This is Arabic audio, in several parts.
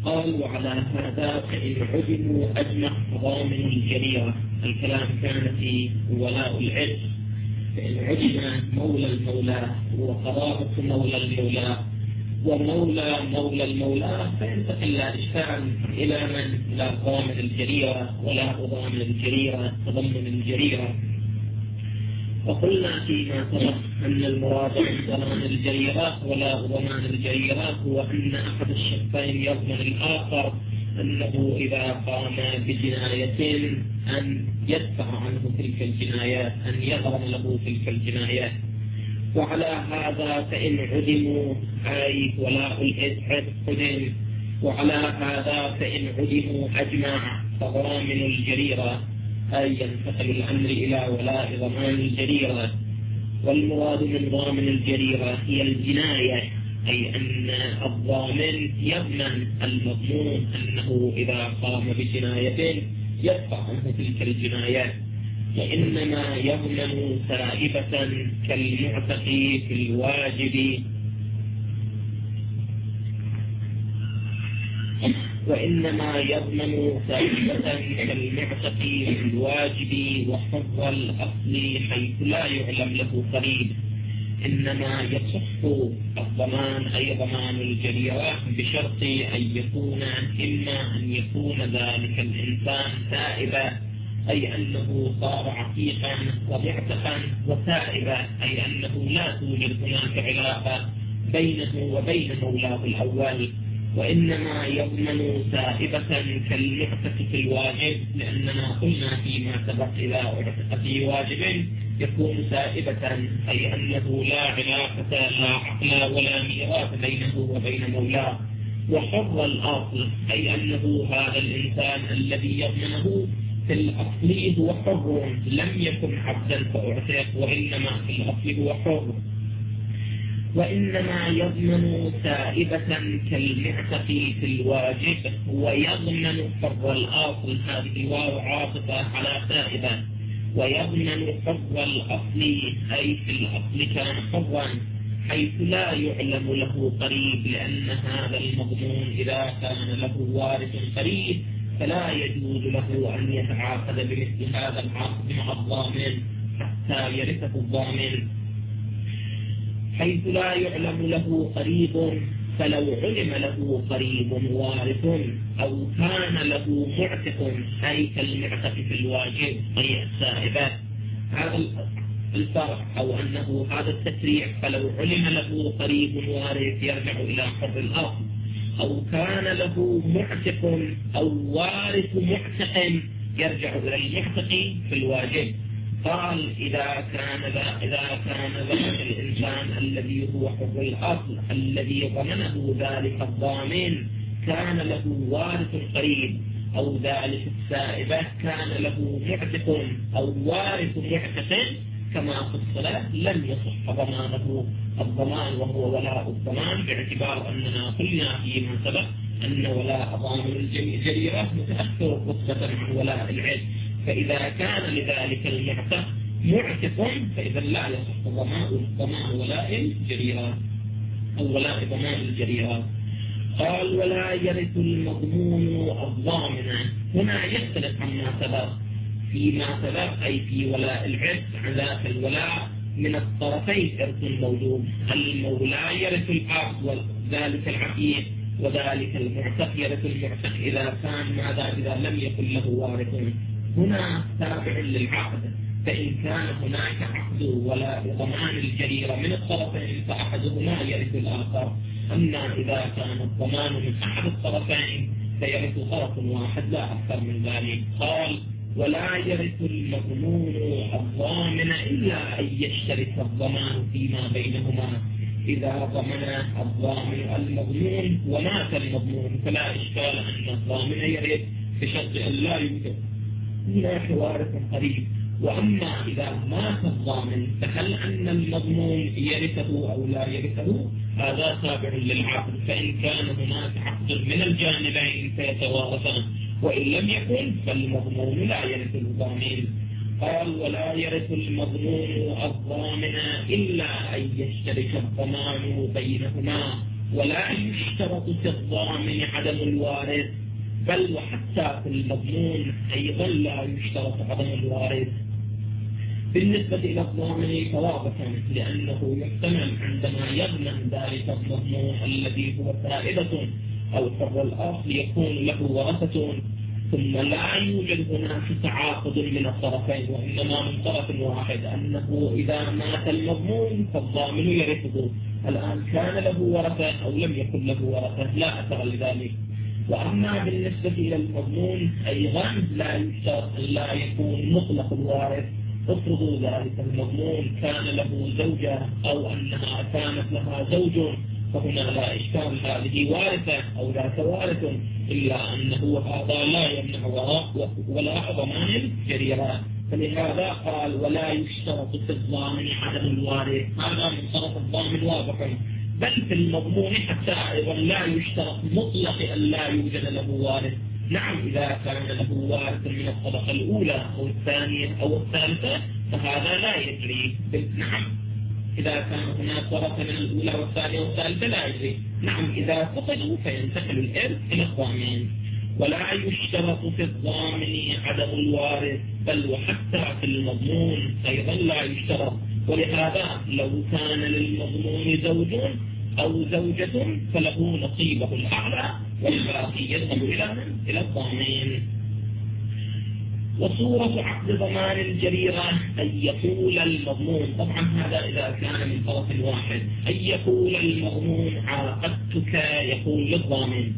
قال وعلى هذا فإن عدموا أجمع ضامن الجريرة. الكلام كان في ولاء العتق، فإن عدم مولى المولى وقرابة مولى المولى ومولى مولى المولى فينتقل لا إشكال إلى من لا ضامن الجريرة ولا ضامن الجريرة تضمن الجريرة. وقلنا فيما سبق أن المراد بضمان الجريرة ولا ضمان الجريرة هو أن أحد الشخصين يضمن الآخر أنه إذا قام بجناية أن يدفع عنه تلك الجنايات، أن يغرم له تلك الجنايات. وعلى هذا فإن عدموا أي ولاء العتق عدم، وعلى هذا فإن عدموا أجمع فضامن الجريرة أي ينتقل الأمر إلى ولاء ضمان الجريرة. والمراد من ضامن الجريرة هي الجناية، أي أن الضامن يضمن المضمون أنه إذا قام بجناية يدفع عنه تلك الجنايات. وإنما يضمن سائبة كالمعتق في الواجب وإنما يضمن سائبة كالمعتق في الواجب وحظ الأصل حيث لا يعلم له قريب. إنما يصح الضمان أي ضمان الجريرة بشرط أن يكون إما أن يكون ذلك الإنسان سائبا أي أنه صار عتيقا ومعتقا، وسائبا أي أنه لا توجد هناك علاقة بينه وبين مولاه الأول. وإنما يضمن سائبة كالمعتق في الواجب، لأننا قلنا فيما سبق إذا اعتق في واجب يكون سائبة أي أنه لا علاقة لا عقل ولا ميراث بينه وبين مولاه. وحر الأصل أي أنه هذا الإنسان الذي يضمنه في الأصل هو حر، لم يكن عبدا فأعتق، وإنما في الأصل هو حر. وإنما يضمن سائبة كالمعتق في الواجب، ويضمن حر الأصل هذه الواو عاطفة على سائبة، ويضمن حر الأصل أي في الأصل كان حرا حيث لا يعلم له قريب، لأن هذا المضمون إذا كان له وارث قريب فلا يجوز له أن يتعاقد بمثل هذا العقد مع الضامن حتى يرثه الضامن حيث لا يعلم له قريب. فلو علم له قريب وارث أو كان له معتق أي كالمعتق في الواجب أي السائبات، هذا الفرق أو أنه هذا التفريع. فلو علم له قريب وارث يرجع إلى حر الأصل، أو كان له معتق أو وارث معتق يرجع إلى المعتق في الواجب. قال إذا كان ذلك الإنسان الذي هو حر الأصل الذي ضمنه ذلك الضامن كان له وارث قريب، أو ذلك السائبة كان له معتق أو وارث معتق كما في الصلاة، لم يصح ضمانه الضمان وهو ولاء الضمان، باعتبار أننا قلنا فيما سبق أن ولاء ضامن الجريرة متأخر رتبة عن ولاء العتق. فإذا كان لذلك المعتق معتق فإذا لا يصح ضمان ولاء الجريرة أو ولاء ضمان الجريرة. قال ولا يرث المضمون الضامن. هنا يختلف عما سبق فيما سبق أي في ولاء العتق عن ذاك الولاء من الطرفين إرث موجود، المولى يرث العبد وذلك العتيق، وذلك المعتق يرث المعتق إذا كان ماذا إذا لم يكن له وارث. هنا تابع للعقد، فإن كان هناك عقد ولا ضمان الجريرة من الطرفين فأحدهما يرث الآخر، أما إذا كان الضمان من أحد الطرفين فيرث طرف واحد لا أكثر من ذلك. قال ولا يرث المضمون الضامن إلا أن يشترك الضمان فيما بينهما. إذا ضمن الضامن المضمون ومات المضمون فلا إشكال أن الضامن يرث بشرط أن لا يوجد هناك وارث قريب. وأما إذا مات الضامن فهل أن المضمون يرثه أو لا يرثه؟ هذا تابع للعقد، فإن كان هناك عقد من الجانبين فيتوارثان، وإن لم يكن فالمضمون لا يرث الضامن. قال ولا يرث المضمون الضامن إلا أن يشترك الضمان بينهما ولا يشترط في الضامن عدم الوارث، بل وحتى في المضمون أيضا لا يشترط عدم الوارث. بالنسبة إلى الضامن فواضح، لأنه يحتمل عندما يضمن ذلك الضمون الذي هو فائدة أو حر الأصل يكون له ورثة، ثم لا يوجد هناك تعاقد من الطرفين وإنما من طرف واحد، أنه إذا مات المضمون فالضامن يرثه. الآن كان له ورثة أو لم يكن له ورثة لا أثر لذلك. وأما بالنسبة إلى المضمون أيضا لا يشترط أن لا يكون مطلق الوارث. افرضوا ذلك المضمون كان له زوجة أو أنها كانت لها زوج، فهنا لا إشكال، هذه وارثة أو لا كوارث، إلا أنه هذا لا يمنع وراء ولا ضمان الجريرة. فلهذا قال ولا يشترط في الضامن عدم الوارث، هذا من طرف الضامن واضح. بل في المضمون حتى أيضا لا يشترط مطلق أن لا يوجد له وارث. نعم إذا كان له وارث من الطبقة الأولى أو الثانية أو الثالثة فهذا لا يجري. نعم إذا كان هناك ورثة من الأولى والثانية والثالثة لا يجري. نعم إذا فقدوا فينتقل الإرث إلى الضامن. ولا يشترط في الضامن عدم الوارث، بل وحتى في المضمون أيضا لا يشترط. ولهذا لو كان للمضمون زوج أو زوجة فله نصيبه الأعلى والباقي يذهب إلى الضامن. وصورة عقد ضمان الجريرة أن يقول المضمون، طبعا هذا إذا كان من طرف واحد، أن يقول المضمون عاقدتك، يقول للضامن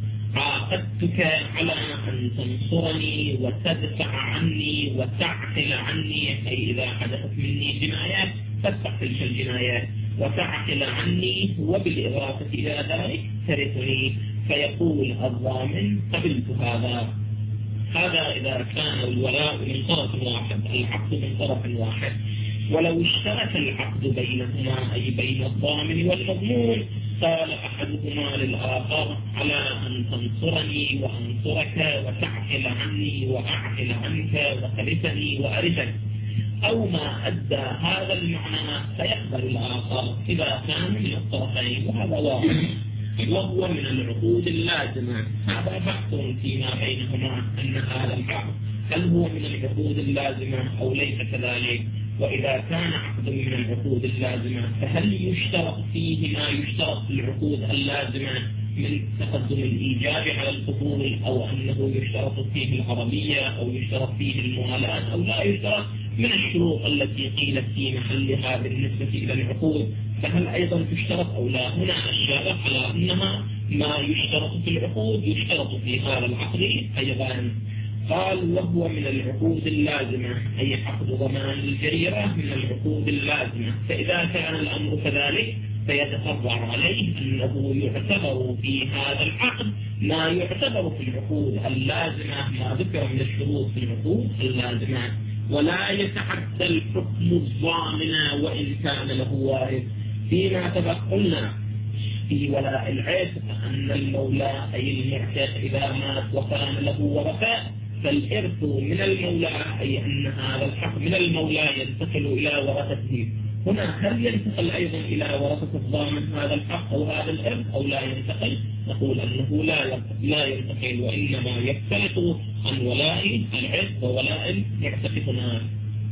عاقدتك على أن تنصرني وتدفع عني وتعقل عني، أي إذا حدثت مني جنايات تدفع تلك الجنايات وتعقل عني، وبالإضافة إلى ذلك ترثني. فيقول الضامن قبلت هذا. هذا إذا كان الولاء من طرف واحد، العقد من طرف واحد. ولو اشترك العقد بينهما أي بين الضامن والمضمون، قال أحدهما للآخر على أن تنصرني وأنصرك وتعقل عني وأعقل عنك وترثني وأرثك، أو ما أدى هذا المعنى فيقبل الآخر إذا كان من الطرفين، وهذا واضح. وهو من العقود اللازمة، هذا بحث فيما بينهما أن هذا العقد هل هو من العقود اللازمة أو ليس كذلك. وإذا كان عقد من العقود اللازمة فهل يشترط فيه ما يشترط في العقود اللازمة من تقدم الإيجاب على الفضول، أو أنه يشترط فيه الغرضية أو يشترط فيه الموالاة، أو لا يشترط من الشروط التي قيلت في محلها بالنسبة إلى العقود، فهل أيضا تشترط أو لا؟ هنا الشارع على أنها ما يشترط في العقود يشترط في هذا العقد أيضا. قال وهو من العقود اللازمة، أي عقد ضمان الجريرة من العقود اللازمة. فإذا كان الأمر كذلك فيتقرر عليه أنه يعتبر في هذا العقد ما يعتبر في العقود اللازمة، ما ذكر من الشروط في العقود اللازمة، ولا يتعدى الحكم الضامن وإن كان له وارث. فيما سبق قلنا في ولاء العتق أن المولى أي المعتق إذا مات وكان له ورثاء فالإرث من المولى، أي أن هذا الحق من المولى ينتقل إلى ورثته. هنا هل ينتقل أيضا إلى ورثة الضامن هذا الحق أو هذا الإرث أو لا ينتقل؟ نقول أنه لا ينتقل، وإنما يختلط عن ولاء العتق وولاء المعتق هناك.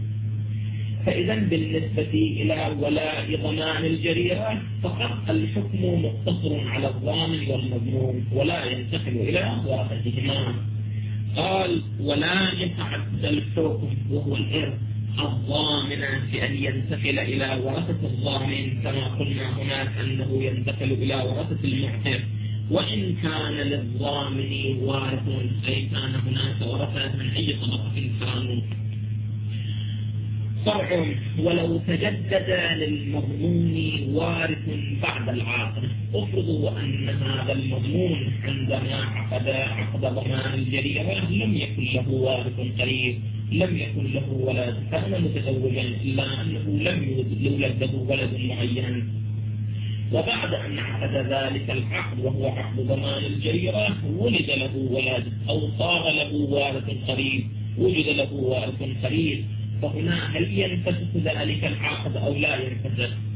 فإذا بالنسبة إلى ولاء ضمان الجريرة فقط الحكم مقتصر على الضامن والمضمون ولا ينتقل إلى ورثتهما. قال ولا يتعدى الحكم وهو الإرث الضامن بأن ينتقل إلى ورثة الضامن، كما قلنا هناك أنه ينتقل إلى ورثة المعتق، وإن كان للضامن وارث أي كان هناك ورثة من أي طبقة كانوا. فرع ولو تجدد للمضمون وارث بعد العاقد، افرضوا أن هذا المضمون عندما عقد ضمان الجريرة لم يكن له وارث قريب، لم يكن له ولد، كان متزوجا إلا أنه لم يولد له ولد معين، وبعد أن عقد ذلك العقد وهو عقد ضمان الجريرة ولد له ولد أو صار له وارث قريب، وجد له وارث قريب، فهنا هل ينفسخ ذلك العقد أو لا ينفسخ؟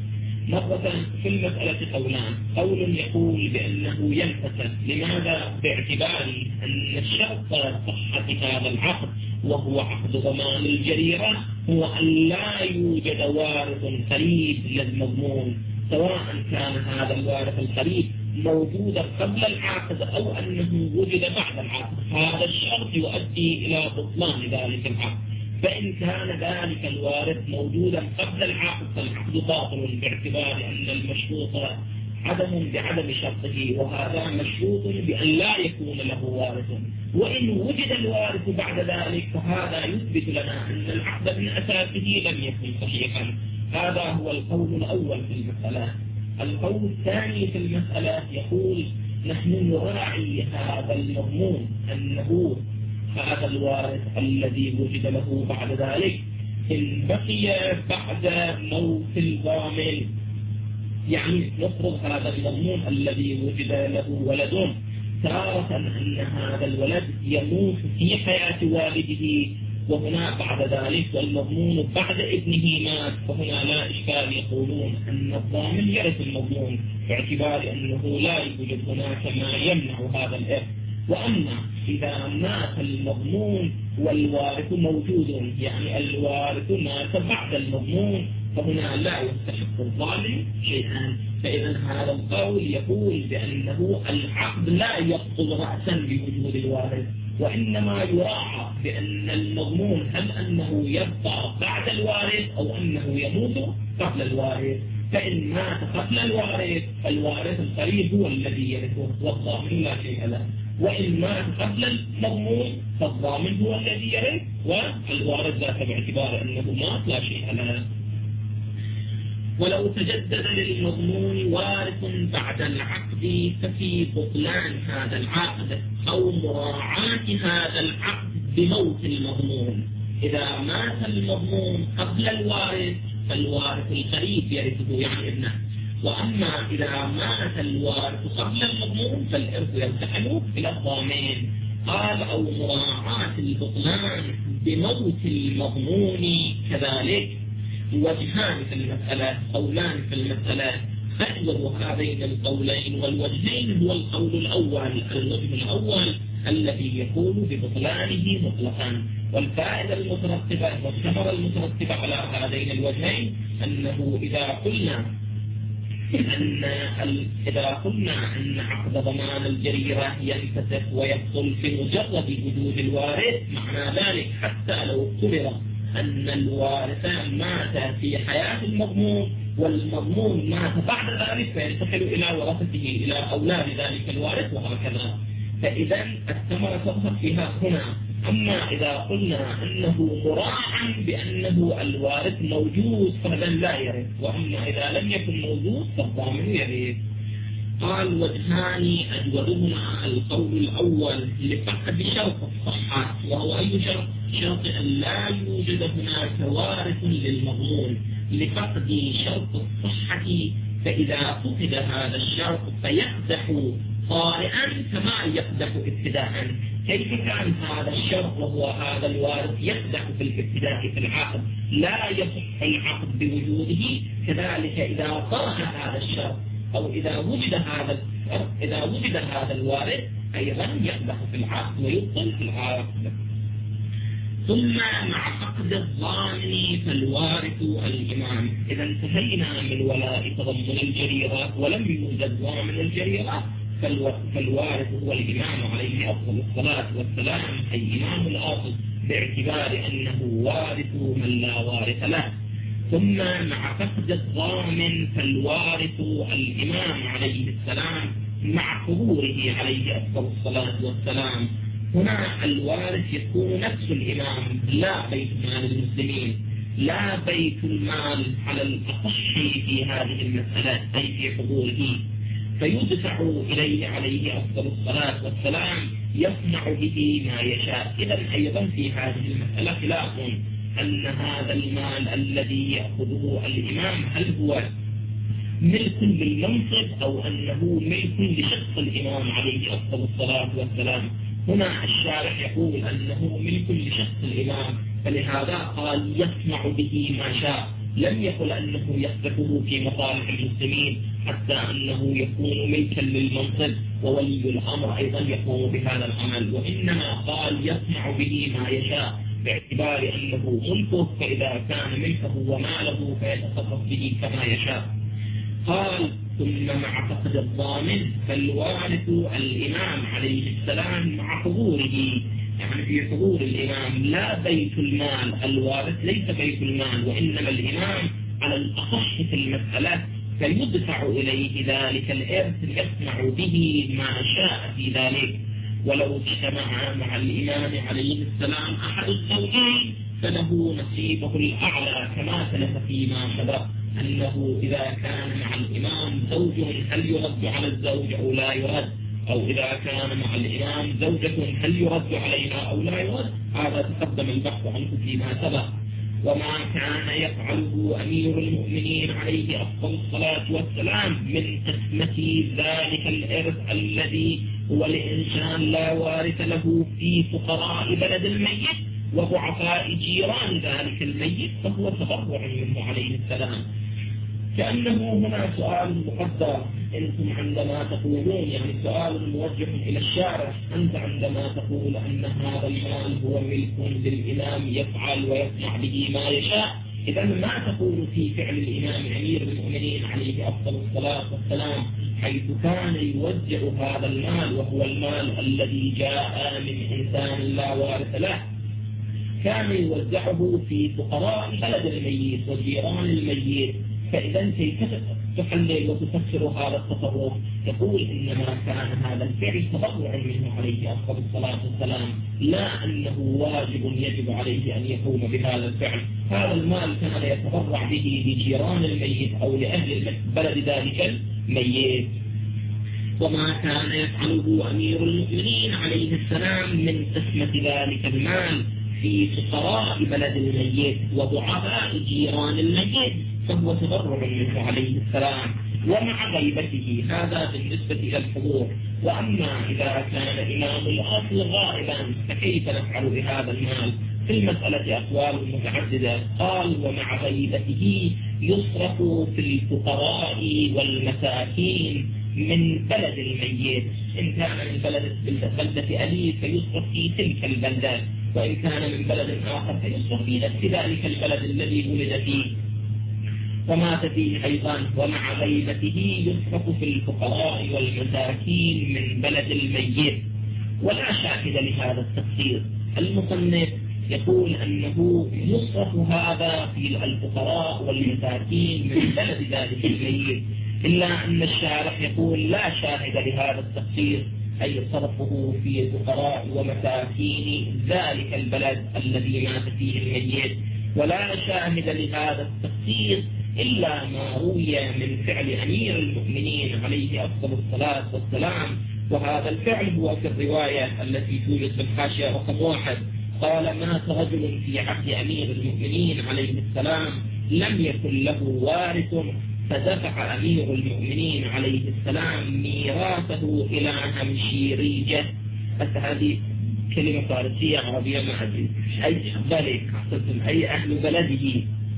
مرة في المسألة قولان، قول يقول بأنه ينفسخ. لماذا؟ باعتبار أن الشرط صحة هذا العقد وهو عقد ضمان الجريرة هو أن لا يوجد وارث قريب للمضمون، سواء كان هذا الوارث القريب موجودا قبل العقد أو أنه وجد بعد العقد. هذا الشرط يؤدي إلى بطلان ذلك العقد. فإن كان ذلك الوارث موجودا قبل العقد فالعقد باطل باعتبار أن المشروط عدم بعدم شرطه، وهذا مشروط بأن لا يكون له وارث. وإن وجد الوارث بعد ذلك فهذا يثبت لنا أن العقد من أساسه لم يكن صحيحا. هذا هو القول الأول في المسألة. القول الثاني في المسألة يقول نحن نراعي هذا المضمون أنه هذا الوارث الذي وجد له بعد ذلك إن بقي بعد موت الضامن، يعني نفرض هذا المضمون الذي وجد له ولد تارة أن هذا الولد يموت في حياة والده وهنا بعد ذلك والمضمون بعد ابنه مات، فهنا لا إشكال. يقولون أن الضامن يرث المضمون باعتبار أنه لا يوجد هناك ما يمنع هذا الإرث. وأما إذا مات المضمون والوارث موجود، يعني الوارث مات بعد المضمون، فهنا لا يستحق الظالم شيئا. فإذا هذا القول يقول بأنه العقد لا يبطل رأسا بوجود الوارث، وإنما يراعى بأن المضمون هل أنه يبقى بعد الوارث أو أنه يموت قبل الوارث. فإن مات قبل الوارث فالوارث القريب هو الذي يرثه والضامن لا شيء له، وإن مات قبل المضمون فالضامن هو الذي يرث والوارث ذاك باعتبار أنه مات لا شيء له. ولو تجدد للمضمون وارث بعد العقد ففي بطلان هذا العقد أو مراعاة هذا العقد بموت المضمون. إذا مات المضمون قبل الوارث فالوارث القريب يرثه يعني ابنه، وأما إذا مات الوارث قبل المضمون فالإرث يرتحل إلى الضامن. قال أو مراعاة البطلان بموت المضمون كذلك. وجهان في المسألة، قولان في المسألة، فأجوب هذين القولين والوجهين هو القول الأول. الوجه الأول الذي يقول ببطلانه مطلقا، والفائدة المترتبة والثمرة المترتبة على هذين الوجهين أنه إذا قلنا أن عقد ضمان الجريرة ينفسخ ويبطل في مجرد وجود الوارث، معنى ذلك حتى لو افترض أن الوارث مات في حياة المضمون والمضمون مات بعد ذلك فينتقل إلى ورثته إلى أولاد ذلك الوارث وهكذا. فإذا الثمرة تظهر فيها هنا. أما إذا قلنا أنه مراعا بأنه الوارث موجود فهذا لا يرث، وأما إذا لم يكن موجود فالضامن يرث. قال وجهان أجودهما القول الأول لفقد شرط الصحة، وهو أي شرط؟ شرط أن لا يوجد هناك وارث للمضمون لفقد شرط الصحة. فإذا فقد هذا الشرط فيقدح طارئا كما يقدح ابتداء. كيف كان هذا الشرط وهو هذا الوارث يقدح في الابتداء في العقد لا يصح العقد بوجوده، كذلك إذا طرح هذا الشرط أو إذا وجد هذا الوارث أيضا يقدح في العقد ويبطل في العقد. ثم مع فقد الضامن فالوارث الإمام. إذا انتهينا من ولاء تضمن الجريرة ولم يوجد ضامن الجريرة فالوارث هو الإمام عليه أفضل الصلاة والسلام، أي إمام الأصل باعتبار أنه وارث من لا وارث له. ثم مع فقد الضامن فالوارث الإمام عليه السلام مع حضوره عليه أفضل الصلاة والسلام. هنا الوارث يكون نفس الإمام، لا بيت مال المسلمين، لا بيت المال على الأصح في هذه المسألة أي في حضوره، فيدفع إليه عليه أفضل الصلاة والسلام يصنع به ما يشاء. إذا أيضا في هذه المسألة خلاف أن هذا المال الذي يأخذه الإمام هل هو ملك للمنصب أو أنه ملك لشخص الإمام عليه أفضل الصلاة والسلام. هنا الشارح يقول أنه ملك لشخص الإمام، فلهذا قال يصنع به ما شاء. لم يقل أنه يصرفه في مصالح المسلمين حتى أنه يكون ملكا للمنصب، وولي الأمر أيضا يقوم بهذا العمل، وإنما قال يصنع به ما يشاء باعتبار أنه ملكه، فإذا كان ملكه وماله فيتصرف به كما يشاء. قال ثم مع فقد الضامن فالوارث الإمام عليه السلام مع حضوره، يعني في حضور الإمام لا بيت المال، الوارث ليس بيت المال وإنما الإمام على الأصح في المسألة، فيدفع إليه ذلك الإرث يصنع به ما شاء في ذلك. ولو اجتمع مع الإمام عليه السلام أحد الزوجين فله نصيبه الأعلى كما سلف فيما سبق، أنه إذا كان مع الإمام زوج هل يرد على الزوج أو لا يرد، أو إذا كان مع الإمام زوجة هل يرد عليها أو لا يرد، هذا تقدم البحث عنه فيما سبق. وما كان يفعله أمير المؤمنين عليه أفضل الصلاة والسلام من قسمة ذلك الإرث الذي هو لإنسان لا وارث له في فقراء بلد الميت وضعفاء جيران ذلك الميت، فهو تبرع منه عليه السلام. كأنه هنا سؤال مقدر، أنتم عندما تقولون، يعني سؤال موجه إلى الشارع، أنت عندما تقول أن هذا المال هو ملك للإمام يفعل ويصنع به ما يشاء، إذا ما تقول في فعل الإمام أمير المؤمنين عليه أفضل الصلاة والسلام حيث كان يوزع هذا المال، وهو المال الذي جاء من إنسان لا وارث له، كان يوزعه في فقراء بلد الميت وجيران الميت. فإذا كيف تحلل وتفسر هذا التصرف؟ يقول إنما كان هذا الفعل تبرع منه عليه أفضل الصلاة والسلام، لا أنه واجب يجب عليه أن يقوم بهذا الفعل. هذا المال كان يتبرع به لجيران الميت أو لأهل بلد ذلك الميت. وما كان يفعله أمير المؤمنين عليه السلام من قسمة ذلك المال في فقراء بلد الميت وضعفاء جيران الميت فهو تبرع منه عليه السلام ومع غيبته، هذا بالنسبة إلى الحضور. وأما إذا كان إمام الأصل غائبا فكيف نفعل بهذا المال؟ في المسألة أقوال متعددة. قال ومع غيبته يصرف في الفقراء والمساكين من بلد الميت، إن كان من بلدة أبيه فيصرف في تلك البلدة، وإن كان من بلد آخر فيصرف في نفس ذلك البلد الذي ولد فيه ومات فيه أيضا. ومع غيبته يصرف في الفقراء والمساكين من بلد الميت، ولا شاهد لهذا التفسير. المصنف يقول أنه يصرف هذا في الفقراء والمساكين من بلد ذلك الميت، إلا أن الشارح يقول لا شاهد لهذا التفسير، أي صرفه في فقراء ومساكين ذلك البلد الذي مات فيه الميت. ولا شاهد لهذا التفسير إلا ما روي من فعل أمير المؤمنين عليه أفضل الصلاة والسلام، وهذا الفعل هو في الرواية التي توجد في الحاشية رقم 1. قال مات رجل في عهد أمير المؤمنين عليه السلام لم يكن له وارث، فدفع أمير المؤمنين عليه السلام ميراثه إلى همشيريجة. هذه كلمة فارسية عربية ما أدري أي بلد، أي أهل بلده.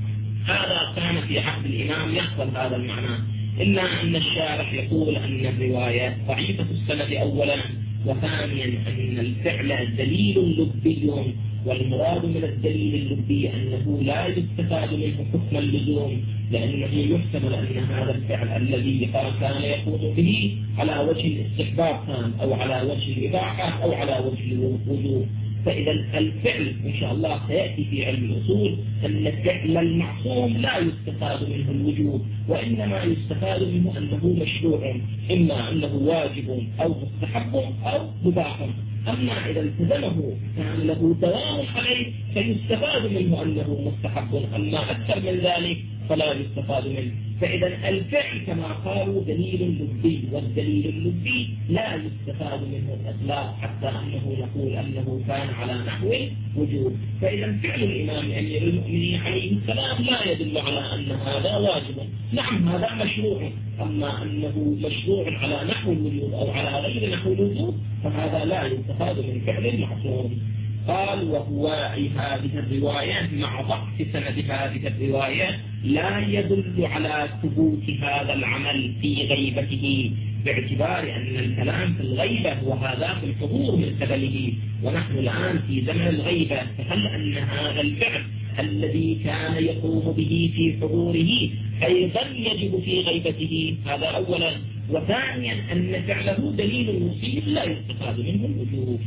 هذا كان في عهد الإمام يحصل هذا المعنى، إلا أن الشارح يقول أن الرواية ضعيفة السند أولا، وثانيا أن الفعل دليل لبي، والمراد من الدليل اللبي أنه لا يستفاد منه حكم اللزوم، لأنه يحتمل أن هذا الفعل الذي كان يقوم به على وجه الاستحباب كان، أو على وجه الإباحة، أو على وجه الوجوب. فإذا الفعل إن شاء الله سيأتي في علم الأصول أن الفعل المعصوم لا يستفاد منه الوجوب، وإنما يستفاد منه أنه مشروع، إما أنه واجب أو مستحب أو مباح. أما إذا التزمه كان له دوام عليه فيستفاد منه أنه مستحب، أما أكثر من ذلك فلا يستفاد منه. فإذا الفعل كما قالوا دليل لبي، والدليل اللبي لا يستفاد منه الإطلاق حتى أنه نقول أنه كان على نحو وجوب. فإذا فعل الإمام أمير المؤمنين عليه السلام لا يدل على أن هذا واجب، نعم هذا مشروع، أما أنه مشروع على نحو الوجوب أو على غير نحو الوجوب فهذا لا يستفاد من فعل المعصوم. قال وهو هذه الرواية مع ضعف سند هذه الرواية لا يدل على ثبوت هذا العمل في غيبته، باعتبار أن الكلام في الغيبة وهذا في الحضور من قبله، ونحن الآن في زمن الغيبة، فهل أن هذا الفعل الذي كان يقوم به في حضوره أيضا يجب في غيبته؟ هذا أولا. وثانيا أن فعله دليل وصيل لا يستفاد منه الوجوب.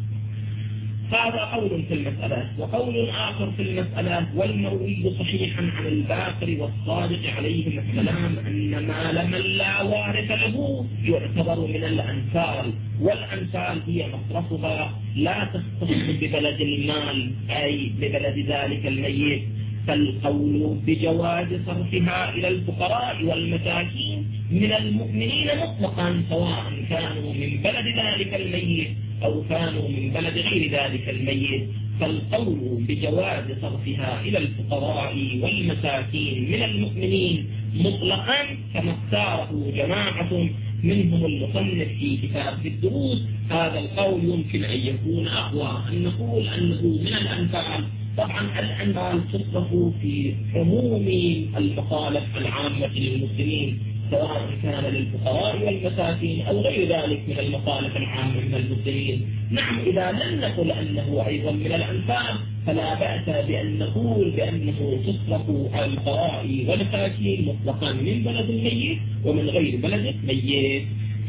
هذا قول في المسألة. وقول آخر في المسألة: والمروي صحيحا عن الباقر والصادق عليهم السلام أن مال من لا وارث له يعتبر من الأنفال، والأنفال هي مصرفها لا تختص ببلد المال أي ببلد ذلك الميت، فالقول بجواز صرفها إلى الفقراء والمساكين من المؤمنين مطلقا، سواء كانوا من بلد ذلك الميت أو كانوا من بلد غير ذلك الميت، فالقول بجواز صرفها إلى الفقراء والمساكين من المؤمنين مطلقا كما اختاره جماعة منهم المصنف في كتاب الدروس، هذا القول يمكن أن يكون أقوى، أن نقول أنه من الأنفال. طبعا الأنفال تصرف في عموم المخالف العامة للمسلمين، سواء كان للفقراء والمساكين أو غير ذلك من المخالف العامة من المسلمين. نعم، إذا لم نقل أنه أيضا من الأنفال فلا بأس بأن نقول بأنه تصرف على الفقراء والمساكين مطلقا من بلد الميت ومن غير بلد الميت،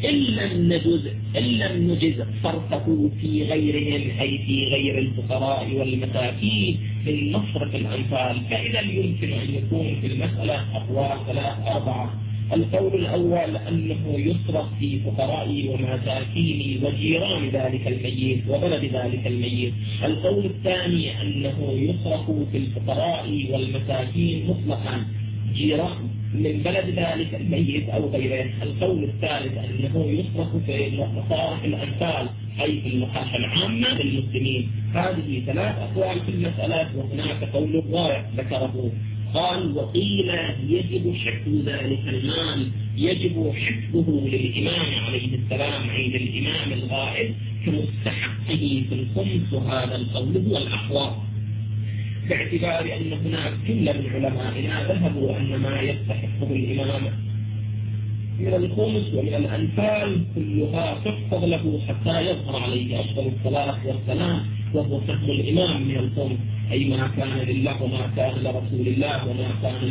إن لم نجز صرفه في غيرهم أي في غير الفقراء والمساكين من مصرف الأنفال، فإذا يمكن أن يكون في المسألة أقوال 3-4. القول الأول أنه يصرف في فقراء ومساكين وجيران ذلك الميت وبلد ذلك الميت. القول الثاني أنه يصرف في الفقراء والمساكين مطلقا جيران من بلد ذلك الميت أو غيره. القول الثالث أنه يصرف في مصارف الأنفال أي في المصالح العامة للمسلمين. هذه 3 أقوال في المسألة، وهناك قول رابع ذكره قال: وقيل يجب حفظ ذلك المال، يجب حفظه للإمام عليه السلام أي للإمام الغائب كمستحقه في الخمس، وهذا القول هو الأحوط، باعتبار أن هناك جملة من علمائنا ذهبوا أن ما يستحقه الإمام من الخمس ومن الأنفال كلها تحفظ له حتى يظهر عليه أفضل الصلاة والسلام، وهو فهم الإمام من الخمس أي ما كان لله وما كان لرسول الله وما كان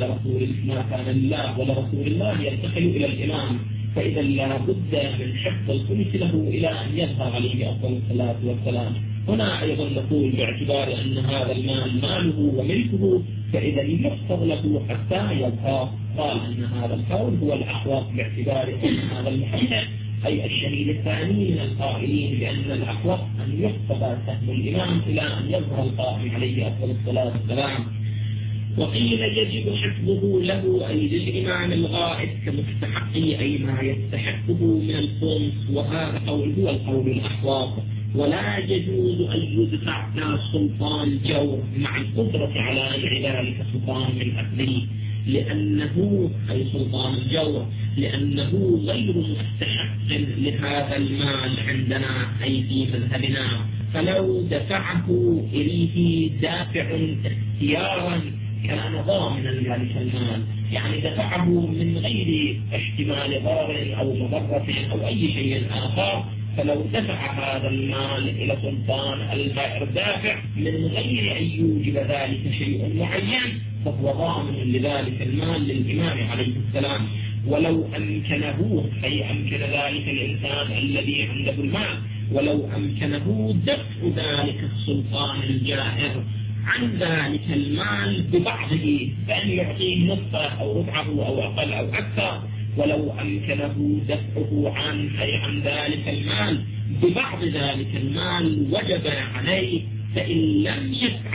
لله ولرسول الله ينتقل إلى الإمام، فإذا لا بد من حفظ الخمس له إلى أن يظهر عليه أفضل الصلاة والسلام. هنا أيضا نقول باعتبار أن هذا المال ماله وملكه فإذا يحفظ له حتى يظهر، قال أن هذا القول هو الأحوط باعتبار أن هذا المحقق أي الشهيد الثاني من القائلين بأن الأحوط أن يحفظ سهم الإمام إلى أن يظهر القائم عليه أفضل الصلاة والسلام. وقيل يجب حفظه له أي للإمام الغائب كمستحقه أي ما يستحقه من الخمس، وهذا قول هو القول الأحوط. ولا يجوز أن يدفع إلى سلطان الجور مع القدرة على منع ذلك سلطان من أهله، لأنه أي سلطان الجور لأنه غير مستحق لهذا المال عندنا أي في مذهبنا، فلو دفعه إليه دافع اختيارا كان ضامنا ذلك المال، يعني دفعه من غير احتمال ضرر أو مضرة أو أي شيء آخر، فلو دفع هذا المال إلى سلطان البائر دافع من غير أن يوجب ذلك شيء معين فهو ضامن لذلك المال للإمام عليه السلام. ولو أمكنه أي أمكن ذلك الإنسان الذي عنده المال، ولو أمكنه دفع ذلك السلطان الجائر عن ذلك المال ببعضه بأن يعطيه نصفه أو ربعه أو أقل أو أكثر، ولو أمكنه دفعه عن ذلك المال ببعض ذلك المال وجب عليه، فإن لم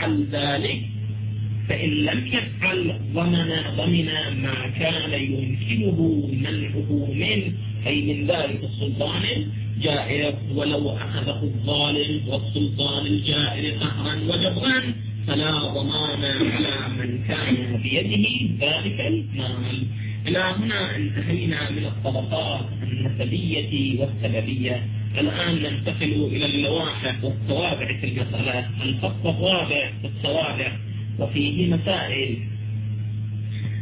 يفعل ضمن ما كان يمكنه منعه منه أي من ذلك السلطان الجائر. ولو أخذه الظالم والسلطان الجائر قهرا وجبرا فلا ضمان على من كان بيده ذلك المال. إلى هنا انتهينا من الطبقات النسبية والسببية. الآن ننتقل إلى اللوائح والتوابع في المسألة. الفصل الرابع في التوابع وفيه مسائل.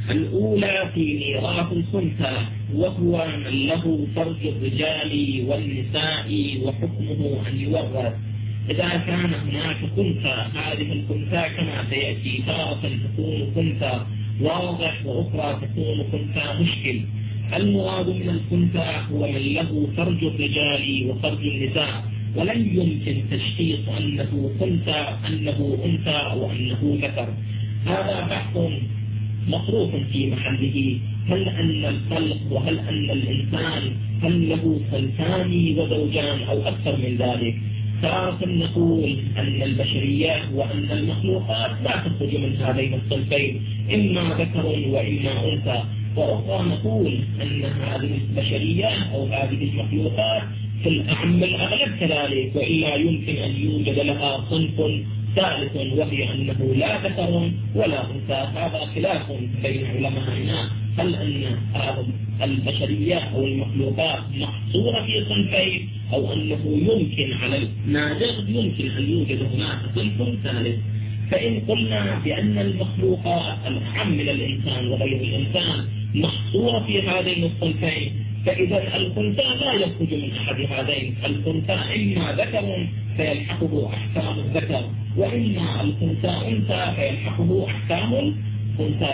الأولى في ميراث الخنثى، وهو من له فرج الرجال والنساء وحكمه أن يورث. إذا كان هناك خنثى، هذه الخنثى كما سيأتي تارة تكون خنثى واضح وأخرى تكون خنثى مشكل. المراد من الخنثى هو من له فرج الرجال وفرج النساء، ولن يمكن تشخيص أنه خنثى أنه أنثى أو أنه ذكر. هذا بحث مطروح في محله. هل أن الخلق وهل أن الإنسان هل له صنفان وزوجان أو أكثر من ذلك؟ تارة نقول أن البشريات وأن المخلوقات لا تخرج من هذين الصنفين، إما ذكر وإما أنثى. وأخرى نقول أن هذه البشريات أو هذه المخلوقات في الأعم الأغلب كذلك، وإلا يمكن أن يوجد لها صنف ثالث وهي أنه لا ذكر ولا أنثى. هذا خلاف بين علمائنا، هل أن البشريات أو المخلوقات محصورة في صنفين أو أنه يمكن على النادر يمكن أن يوجد هناك صنف ثالث. فإن قلنا بأن المخلوقات الأعم من الإنسان وغير الإنسان محصورة في هذين الصنفين، فإذا الخنثى لا يخرج من أحد هذين. الخنثى إما ذكر فيلحقه أحكام الذكر، وإما الخنثى أنثى فيلحقه أحكام الأنثى.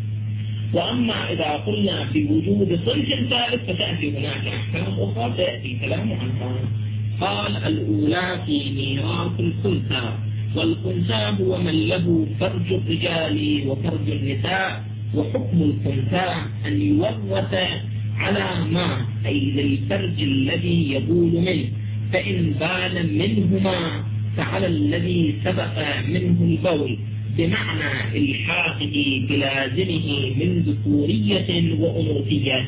وأما إذا قلنا بوجود صنف ثالث فتأتي هناك أحكام أخرى سيأتي الكلام عنها. قال الأولى في ميراث الخنثى، والخنثى هو من له فرج الرجال وفرج النساء، وحكم الخنثى أن يورث على ما أي للفرج الذي يبول منه، فإن بال منهما فعلى الذي سبق منه البول، بمعنى إلحاقه بلازمه من ذكورية وأنوثية.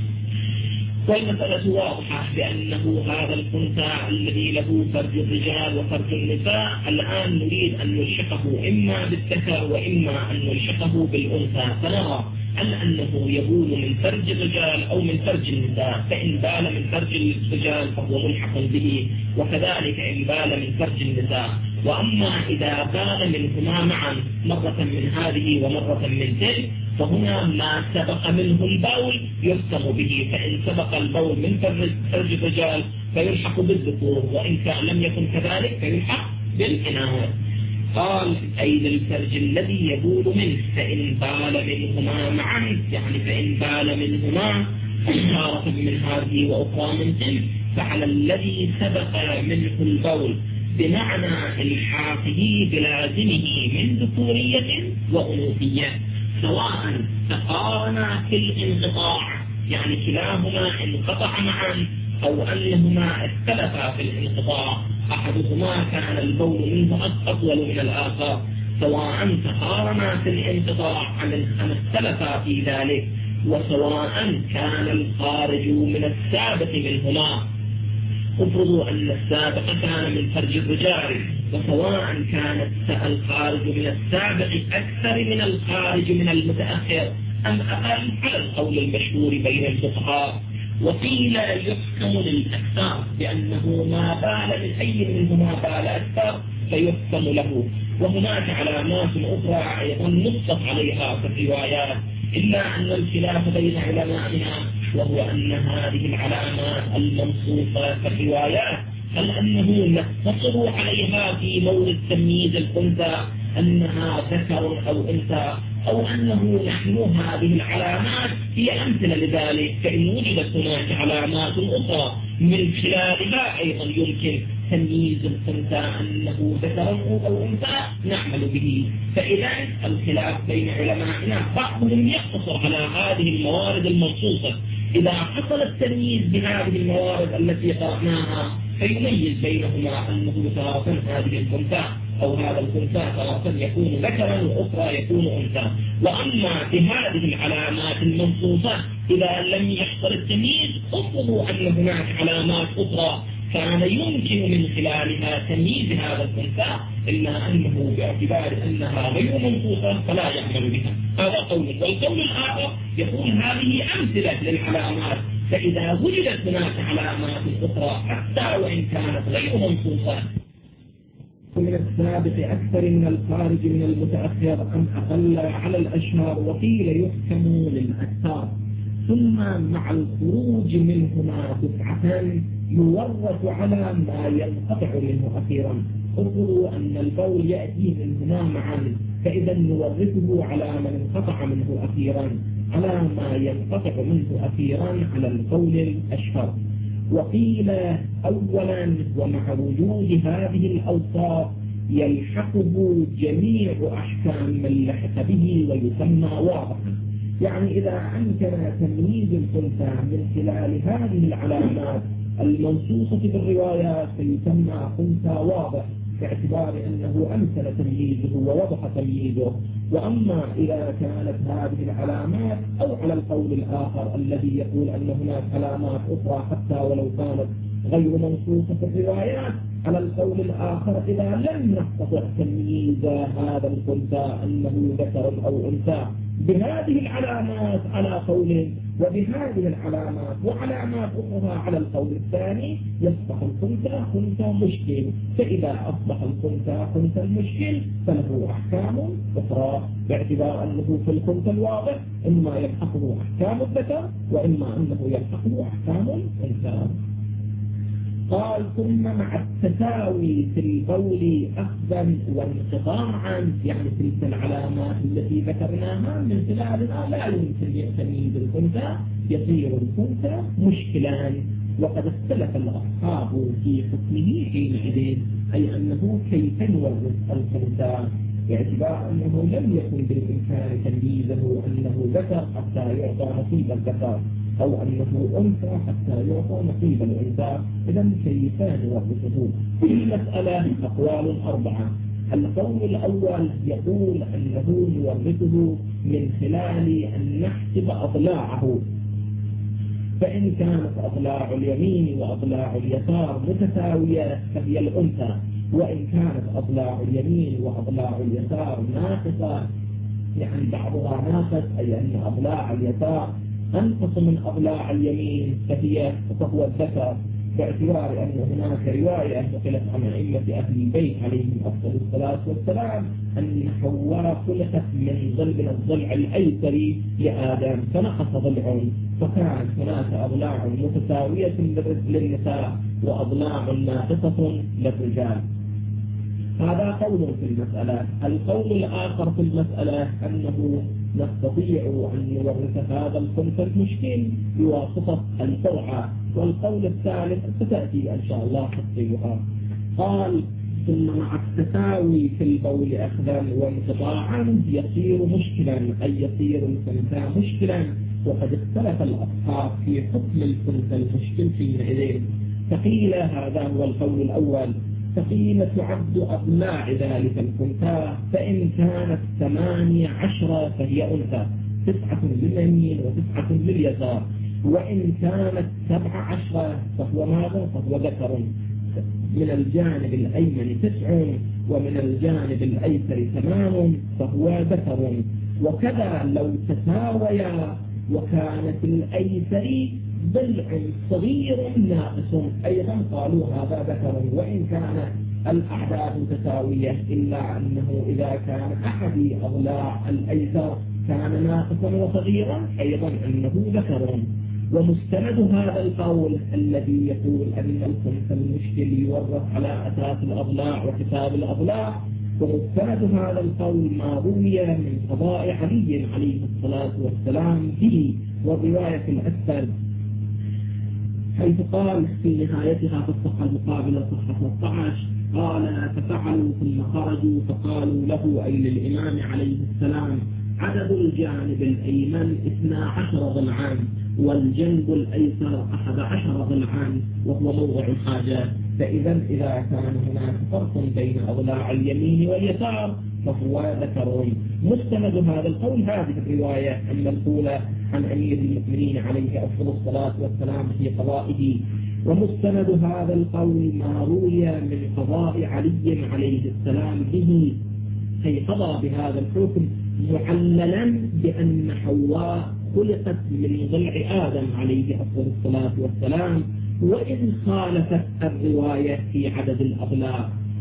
والمسألة واضحة بأنه هذا الخنثى الذي له فرج الرجال وفرج النساء الآن نريد أن نلحقه إما بالذكر وإما أن نلحقه بالأنثى، فنرى هل أنه يبول من فرج الرجال أو من فرج النساء. فإن بال من فرج الرجال فهو ملحق به، وكذلك إن بال من فرج النساء. وأما إذا بال منهما معا مرة من هذه ومرة من تلك، فهنا ما سبق منه البول يحكم به. فإن سبق البول من فرج الرجال فيلحق بالذكور، وإن كان لم يكن كذلك فيلحق بالإناث. قال أي للفرج الذي يبول منه، فإن بال منهما معا، يعني فإن بال منهما تارة من هذه وأخرى من تلك، فعلى الذي سبق منه البول، بمعنى إلحاقه بلازمه من ذكورية وأنوثية، سواء تقارنا في الانقطاع، يعني كلاهما انقطع معا، أو أنهما اختلفا في الانقطاع، أحدهما كان البول منه أطول من الآخر، سواء تقارنا في الانقطاع أم اختلفا في ذلك، وسواء كان الخارج من السابق منهما. افرضوا أن السابق كان من فرج الرجال، وسواء كان الخارج من السابق أكثر من الخارج من المتأخر أم أقل، على القول المشهور بين الفقهاء. وقيل يحكم للأكثر بأنه ما بال من أي منهما بال أكثر فيحكم له. وهناك علامات أخرى أيضا نصت عليها في الروايات، إلا أن الخلاف بين علمائنا وهو أن هذه العلامات المنصوصة في الروايات هل أنه نقتصر عليها في مورد تمييز الخنثى أنها ذكر أو أنثى، أو أنه نحن هذه العلامات هي أمثلة لذلك. فإن وجدت هناك علامات أخرى من خلالها أيضا يمكن تمييز الخنثى أنه ذكر أو أنثى نعمل به. فإذا الخلاف بين علمائنا بعضهم يقتصر على هذه الموارد المنصوصة، إذا حصل التمييز بهذه الموارد التي قرأناها فيميز بينهما أنه تارة هذه الخنثى أو هذا الخنثى تارة يكون ذكرا وأخرى يكون أنثى. وأما بهذه العلامات المنصوصة إذا لم يحصل التمييز، افرضوا أن هناك علامات أخرى كان يمكن من خلالها تمييز هذا الخنثى، إلا أنه باعتبار أنها غير منصوصة فلا يعمل بها. هذا قول. والقول الآخر يقول هذه أمثلة للعلامات، فإذا وجدت هناك علامات أخرى حتى وإن كانت غير منصوصة من السابق أكثر من الخارج من المتأخر أم أقل على الأشهر، وقيل يحكم للأكثر. ثم مع الخروج منهما دفعة يورث على ما ينقطع منه أخيرا. انظروا أن البول يأتي منهما معا، فإذا نورثه على من انقطع منه أخيرا على ما ينقطع منه أخيرا على القول الأشهر. وقيل أولا ومع وجود هذه الأوصاف يلحقه جميع أحكام من لحق به ويسمى واضحا. يعني إذا أمكن تمييز الخنثى من خلال هذه العلامات المنصوصة بالروايات فيسمى خنثى واضح، باعتبار أنه أمثل تمييزه ووضح تمييزه. وأما إذا كانت هذه العلامات أو على القول الآخر الذي يقول أن هناك علامات أخرى حتى ولو كانت غير منصوصة في الروايات، على القول الآخر إذا لم نستطع تمييز هذا الخنثى أنه ذكر أو أنثى بهذه العلامات على قول، وبهذه العلامات وعلامات أخرى على القول الثاني، يصبح الخنثى خنثى مشكل. فإذا أصبح الخنثى خنثى مشكل فله أحكام أخرى، باعتبار أنه في الخنثى الواضح إما يلحقه أحكام الذكر وإما أنه يلحقه أحكام الأنثى. قال ثم مع التساوي في القول أخذا وانقطاعا، يعني تلك العلامات التي ذكرناها من خلالها لا يمكن تمييز الخنثى، يصير الخنثى مشكلان. وقد اختلف الأصحاب في حكمه حينئذ، أي أنه كيف نورث الخنثى، باعتبار أنه لم يكن بالإمكان تمييزه أنه ذكر حتى يعطى نصيب الذكر أو أنه أنثى حتى يعطى نصيب الأنثى. إذا كيف نورثه؟ في المسألة أقوال أربعة. القول الأول يقول أنه يورثه من خلال أن نحسب أضلاعه، فإن كانت أضلاع اليمين وأضلاع اليسار متساوية فهي الأنثى، وإن كانت أضلاع اليمين وأضلاع اليسار ناقصة، يعني بعضها ناقص أي أن أضلاع اليسار أنقص من أضلاع اليمين فهو الذكر، باعتبار أن هناك رواية نقلت عن أئمة أهل البيت عليهم أفضل الصلاة والسلام أن حواء خلقت من الضلع الأيسر لآدم فنقص ضلع، فكانت هناك أضلاع متساوية للنساء وأضلاع ناقصة للرجال. هذا قول في المسألة. القول الآخر في المسألة أنه نستطيع أن نورث هذا الخنثى المشكل بواسطة القرعة، والقول الثالث ستأتي إن شاء الله تفصيلها. قال ثم مع التساوي في البول أخذا وانقطاعا يصير مشكلا، أي يصير الخنثى مشكلا. وقد اختلف الأصحاب في حكم الخنثى المشكل حينئذ، فقيل هذا هو القول الأول، فقيل تعد أضلاع ذلك الخنثى، فإن كانت 18 فهي أنثى، 9 لليمين و9 لليسار، وإن كانت 17 فهو ماذا؟ فهو ذكر، من الجانب الأيمن 9 ومن الجانب الأيسر 8 فهو ذكر. وكذا لو تساويا وكانت الأيسر ضلع صغير ناقص أيضا قالوا هذا ذكر، وإن كان الأعداد متساوية، إلا أنه إذا كان أحد أضلاع الأيسر كان ناقصا وصغيرا أيضا أنه ذكر. ومستند هذا القول الذي يقول أن الخنثى المشكل يورث على أساس الأضلاع وحساب الأضلاع، ومستند هذا القول ما روي من قضاء علي عليه الصلاة والسلام به، والرواية الأكثر حيث قال في نهايتها في الصفحة المقابلة صفحة 13 قال ففعلوا ثم خرجوا فقالوا له أي للإمام عليه السلام عدد الجانب الأيمن 12 ضلعان والجنب الأيسر 11 ضلعان وهو موضع الحاجات. فإذا إذا كان هناك فرق بين أضلاع اليمين واليسار فهو ذكر. مستند هذا القول هذه الرواية المنقولة عن أمير المؤمنين عليه أفضل الصلاة والسلام في قضائه. ومستند هذا القول ما روي من قضاء علي عليه السلام به، أي قضى بهذا الحكم معللا بأن حواء خلقت من ضلع آدم عليه أفضل الصلاة والسلام، وإن خالفت الرواية في عدد الأضلاع،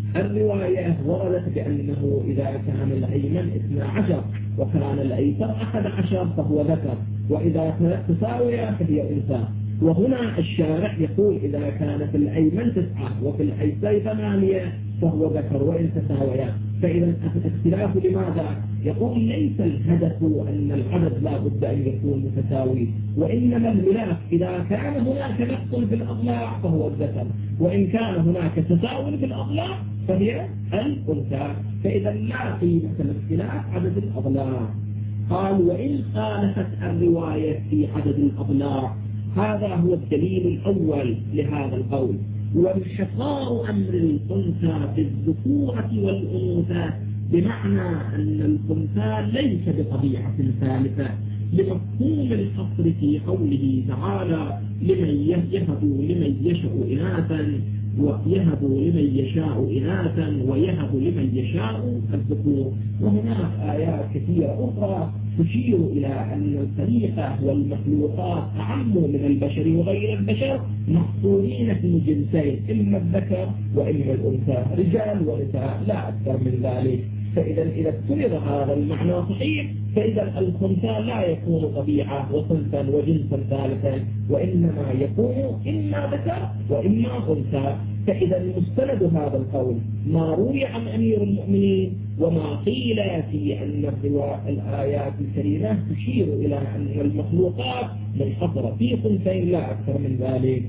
الرواية وردت بأنه إذا كان الأيمن 12 وكان الأيسر 11 فهو ذكر، وإذا كانت تساوية فهي أنثى. وهنا الشارح يقول إذا كانت الأيمن 9 وفي الأيسر 8 فهو ذكر وإن تساويا. فإذا الاختلاف لماذا؟ يقول ليس الهدف أن العدد لا بد أن يكون متساوي، وإنما الملاك إذا كان هناك نقص في الأضلاع فهو الذكر، وإن كان هناك تساوي في الأضلاع فهي الأنثى. فإذا لا قيمة لاختلاف عدد الأضلاع. قال وإن خالفت الرواية في عدد الأضلاع، هذا هو الدليل الأول لهذا القول. وانحصار أمر الأنثى بالذكورة والأنوثة بمعنى أن الأنثى ليس بطبيعة ثالثة لمفهوم الحصر في قوله تعالى لمن يهب لمن يشاء إناثا ويهب لمن يشاء إناثا ويهب لمن يشاء الذكور. وهناك آيات كثيرة أخرى تشير إلى أن الخليقة والمخلوقات أعم من البشر وغير البشر محصورين في جنسين، إما الذكر وإما الأنثى، رجال ونساء لا أكثر من ذلك. فإذا إذا افترض هذا المعنى صحيح فإذا الأنثى لا يكون طبيعة وصنفا وجنسا ثالثا، وإنما يكون إما ذكر وإما أنثى. فإذا مستند هذا القول ما روي عن أمير المؤمنين وما قيل في أن الآيات الكريمة تشير إلى أن المخلوقات منحصرة في صنفين لا أكثر من ذلك.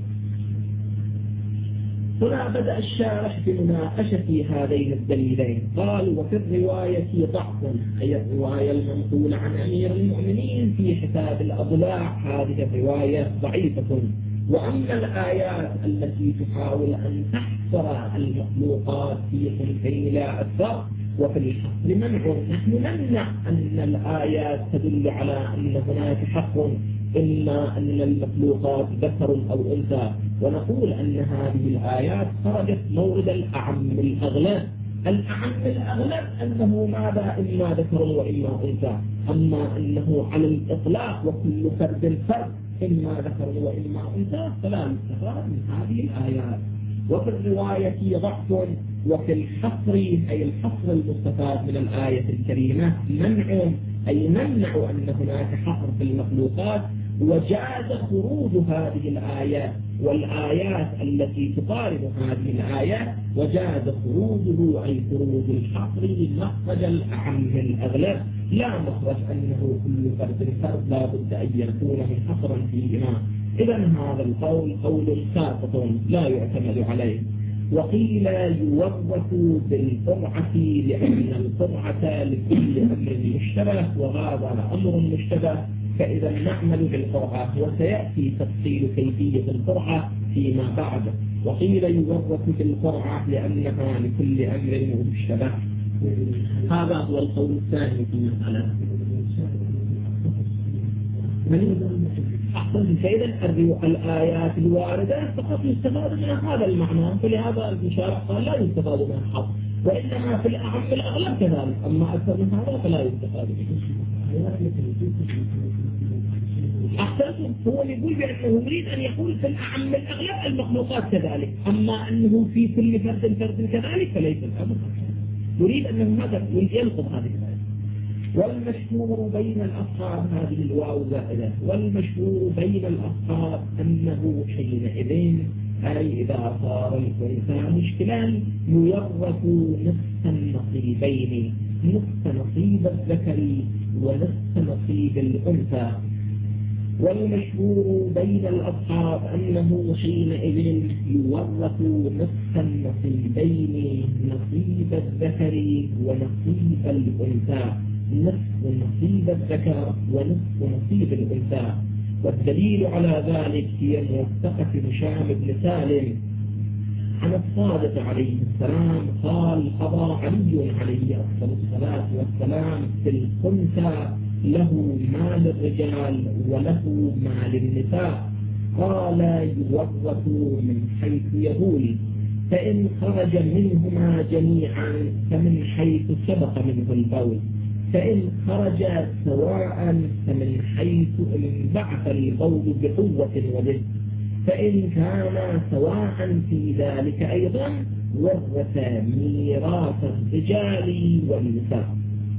هنا بدأ الشارح بمناقشة هذين الدليلين. قال وفي الرواية ضعف، أي الرواية المنقولة عن أمير المؤمنين في حساب الأضلاع هذه الرواية ضعيفة. وأما الآيات التي تحاول أن تحصر المخلوقات في صنفين لا أكثر وفي الحصر منع، نحن نمنع أن الآيات تدل على أن هناك حصر إما أن المخلوقات ذكر أو أنثى، ونقول أن هذه الآيات خرجت مورد الأعم الأغلب. الأعم الأغلب أنه ماذا إما ذكر وإما أنثى، أما أنه على الإطلاق وكل فرد فرد إما ذكر وإما أنثى فلا يستفاد من هذه الآيات. وفي الرواية ضعف، وفي الحصر أي الحصر المستفاد من الآية الكريمة منع، أي نمنع أن هناك حصر في المخلوقات، وجاز خروج هذه الآيات والآيات التي تقارب هذه الآيات وجاز خروجه أي خروج الحصر مخرج الأعم الأغلب، لا مخرج أنه كل فرد فرد لا بد أن يكون منحصرا فيهما. إذا هذا القول قول ساقط لا يعتمد عليه. وقيل يورث بالقرعة لأن القرعة لكل أمر مشتبه وهذا أمر مشتبه، فإذا نعمل بالقرعة وسيأتي تفصيل كيفية القرعة فيما بعد. وقيل يورث بالقرعة لأنها لكل أمر مشتبه. هذا هو القول الثاني في المسألة. أحسن. فإذا الآيات الواردة فقط يستفاد من هذا المعنى، فلهذا المشارع قال لا يستفاد من الحظ، وإنما في الأعم الأغلب كذلك، أما أكثر من هذا فلا يستفاد منه. أحسن. هو يقول بأنه يريد أن يقول في الأعم الأغلب المخلوقات كذلك، أما أنه في كل فرد فرد كذلك فليس الأمر. يريد أنه هذا ينقض هذه الآية. والمشهور بين الأصحاب هذه الواو زائدة، والمشهور بين الأصحاب أنه حينئذ أي إذا صار الإنسان مشكلا يورث نصف النصيبين، نصف نصيب الذكر ونصف نصيب الأنثى. والمشهور بين الأصحاب أنه حينئذ يورث نصف النصيبين، نصيب الذكر ونصيب الأنثى، نصف نصيب الذكر ونصف نصيب الأنثى. والدليل على ذلك هي موثقة هشام بن سالم عن الصادق عليه السلام قال قضى علي عليه أفضل الصلاة والسلام في الخنثى له مال الرجال وله مال النساء، قال يورث من حيث يقول، فإن خرج منهما جميعا فمن حيث سبق منه البول، فإن خرج سواء فمن حيث انبعث البول بقوة وجد، فإن كان سواء في ذلك أيضا ورث ميراث الرجال والنساء.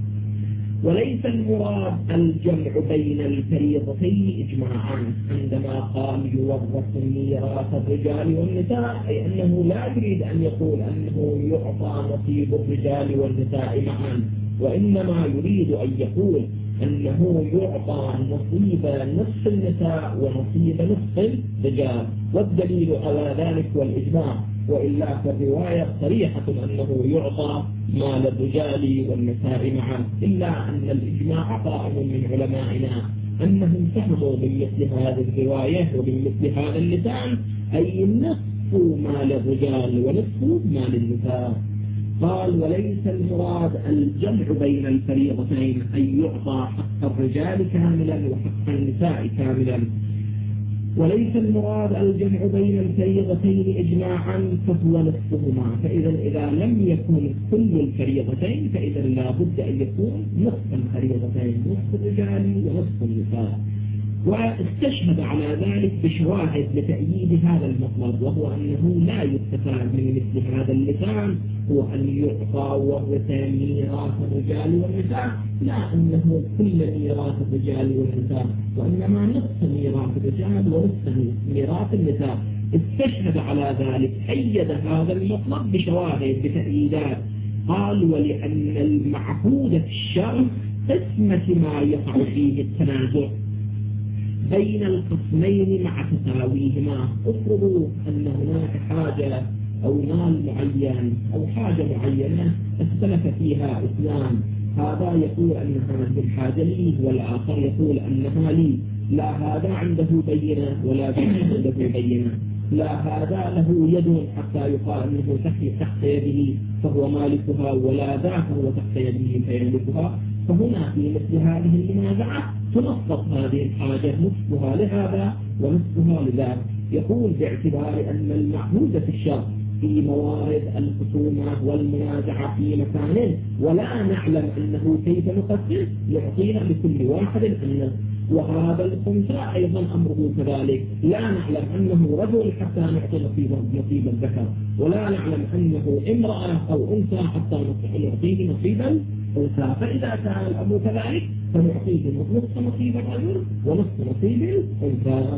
وليس المراد الجمع بين الفريضتين إجماعا عندما قال يورث ميراث الرجال والنساء، أي أنه لا يريد أن يقول أنه يعطى نصيب الرجال والنساء معا، وإنما يريد أن يقول أنه يعطى نصيب نصف النساء ونصيب نصف الرجال، والدليل على ذلك والإجماع، وإلا فالرواية صريحة أنه يعطى مال الرجال والنساء معا، إلا أن الإجماع قائم من علمائنا أنهم فهموا من مثل هذه الرواية ومن مثل هذا اللسان أي نصف مال الرجال ونصف مال النساء. قال وليس المراد الجمع بين الفريضتين أن يعطى حق الرجال كاملا وحق النساء كاملا، وليس المراد الجمع بين الفريضتين إجماعا فهو نصفهما، فإذا إذا لم يكن كل الفريضتين فإذا لا بد أن يكون نصف الفريضتين، نصف الرجال ونصف النساء. واستشهد على ذلك بشواهد لتأييد هذا المطلب، وهو أنه لا يستفاد من مثل هذا اللسان هو أن يعطى ورث ميراث الرجال والنساء، لا أنه كل ميراث الرجال والنساء، وإنما نصف ميراث الرجال ونصف ميراث النساء. استشهد على ذلك، أيد هذا المطلب بشواهد بتأييدات. قال ولأن المعهود في الشرع قسمة ما يقع فيه التنازع بين القسمين مع تساويهما. افرضوا أن هناك حاجة أو مال معين أو حاجة معينة اختلف فيها اثنان، هذا يقول أن هذه الحاجة لي والآخر يقول أنها لي، لا هذا عنده بينة ولا عنده بينة، لا هذا له يد حتى يقال أنه تحت يده فهو مالكها، ولا ذاك هو تحت يده فيملكها. فهنا في مثل هذه المنازعة تنصف هذه الحاجة نصفها لهذا ونصفها لذاك. يقول باعتبار أن المعهود في الشرع في موارد الخصومة والمنازعة في مكان ولا نعلم أنه كيف نقسم، يعطينا لكل واحد النصف، وهذا الخمسة أيضا أمره كذلك، لا نعلم أنه رجل حتى نعطي نصيب الذكر، ولا نعلم أنه امرأة أو أنثى حتى نعطيه نصيب الأنثى. فإذا كان الأمر كذلك فنعطيه نصف نصيب الرجل ونصف نصيب الأنثى.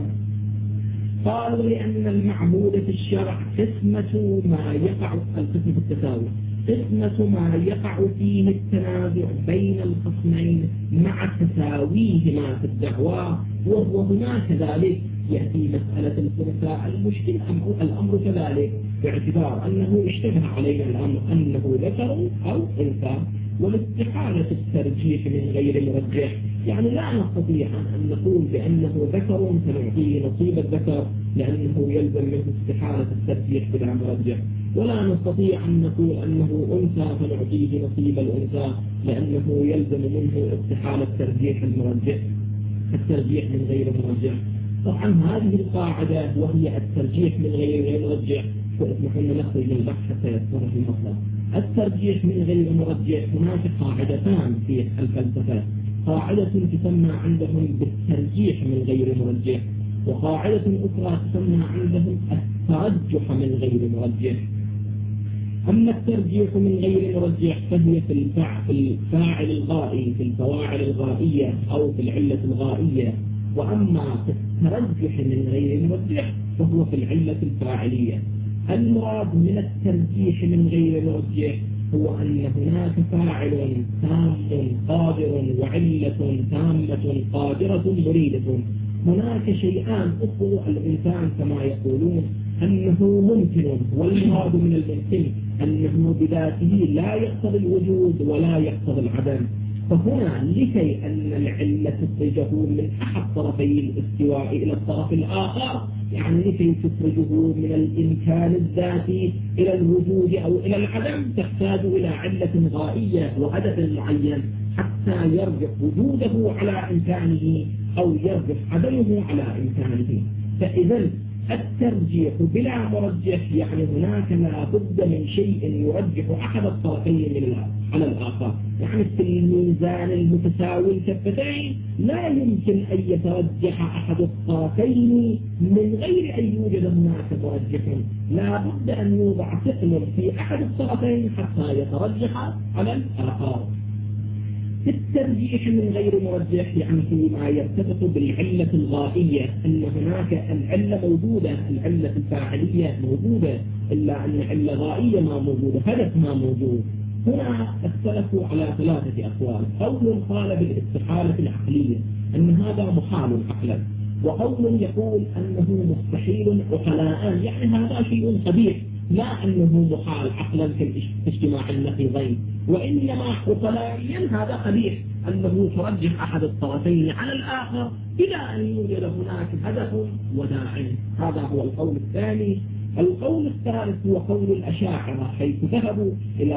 قالوا لأن المعهود في الشرع قسمة ما يقع القسم في التساوي، قسمة ما يقع فيه التنازع بين الخصمين مع تساويهما في الدعوى، وهو هنا كذلك يأتي مسألة الخلفاء المشكل الأمر كذلك، باعتبار أنه اشتبه علينا الأمر أنه ذكر أو أنثى، والاستحالة الترجيح من غير مرجح، يعني لا نستطيع أن نقول بأنه ذكر فنعطيه نصيب الذكر لأنه يلزم منه استحالة الترجيح بلا مرجح، ولا نستطيع أن نقول أنه أنثى فنعطيه نصيب الأنثى لأنه يلزم منه استحالة ترجيح المرجح، الترجيح من غير مرجح. طبعا هذه القاعدة وهي الترجيح من غير مرجح، فإسمحوا لنا نخرج من البحث حتى يذكره في المطلب. الترجيح من غير مرجح هناك قاعدتان في الفلسفة، قاعدة تسمى عندهم بالترجيح من غير مرجح، وقاعدة أخرى تسمى عندهم الترجح من غير مرجح. أما الترجيح من غير مرجح فهي في الفاعل الغائي، في الفواعل الغائية أو في العلة الغائية، وأما في الترجح من غير مرجح فهو في العلة الفاعلية. المراد من الترجيح من غير مرجح هو أن هناك فاعل تام قادر وعلة تامة قادرة مريدة، هناك شيئان أخر الإنسان كما يقولون أنه ممكن، والمراد من الممكن أنه بذاته لا يقتضي الوجود ولا يقتضي العدم. فهنا لكي أن العلة تخرجه من أحد طرفي الاستواء إلى الطرف الآخر، يعني لكي تخرجه من الإمكان الذاتي إلى الوجود أو إلى العدم، تحتاج إلى علة غائية وهدف معين حتى يرجح وجوده على إمكانه أو يرجح عدمه على إمكانه. فإذا الترجيح بلا مرجح يعني هناك لا بد من شيء يرجح أحد الطرفين على الآخر. يعني في الميزان المتساوي الكفتين لا يمكن أن يترجح أحد الطرفين من غير أن يوجد هناك مرجح. لا بد أن يوضع ثقل في أحد الطرفين حتى يترجح على الآخر. في الترجيح من غير مرجح يعني فيما يرتبط بالعلة الغائية، أن هناك العلة موجودة، العلة الفاعلية موجودة، إلا أن علة غائية ما موجودة، هدف ما موجود. هنا اختلفوا على 3 أقوال. قول قال بالاستحالة العقلية أن هذا محال عقلا، وقول يقول أنه مستحيل عقلاء يعني هذا شيء قبيح، لا أنه محال عقلا في اجتماع النقيضين، وإنما عقلائيا هذا قبيح أنه ترجح أحد الطرفين على الآخر بلا أن يوجد هناك هدف وداع. هذا هو القول الثاني. القول الثالث هو قول الأشاعرة، حيث ذهبوا إلى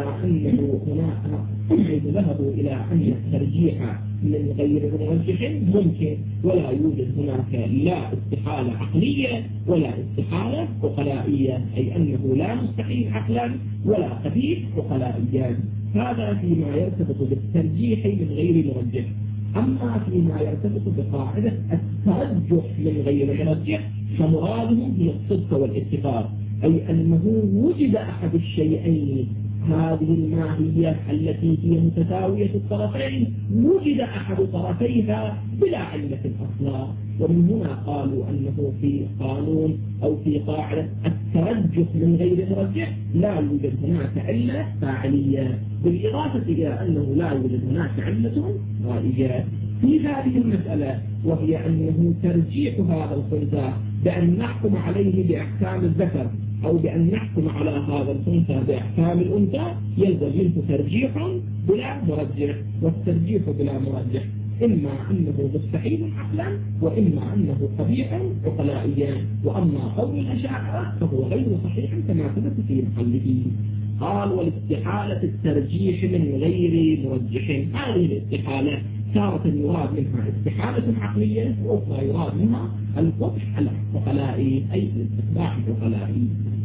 أن الترجيح من غير مرجح ممكن، ولا يوجد هناك لا استحالة عقلية ولا استحالة عقلائية، أي أنه لا مستحيل عقلا ولا قبيح عقلائيا. هذا فيما يرتبط بالترجيح من غير مرجح. أما فيما يرتبط بقاعدة الترجح من غير مرجح فمرادهم هي الصدق والاتفاق، أي أنه وجد أحد الشيئين، هذه الماهية التي هي متساوية الطرفين وجد أحد طرفيها بلا علة أصلا. ومن هنا قالوا أنه في قانون أو في قاعدة الترجح من غير مرجح لا يوجد هناك علة فاعلية، بالإضافة إلى أنه لا يوجد هناك علة غائية في هذه المسألة، وهي أنه ترجيح هذا الخنثى بأن نحكم عليه بأحكام الذكر أو بأن نحكم على هذا الخنثى بأحكام الأنثى يلزم منه ترجيح بلا مرجح. والترجيح بلا مرجح إما أنه مستحيل عقلا وإما أنه قبيح عقلائيا. وأما قول الأشاعرة فهو غير صحيح كما ثبت في محله. قال والاستحالة الترجيح من غير مرجح. هذه الاستحالة تارة يراد منها استحالة عقلية وأخرى يراد منها القبح العقلائي أي الاستقباح العقلائي.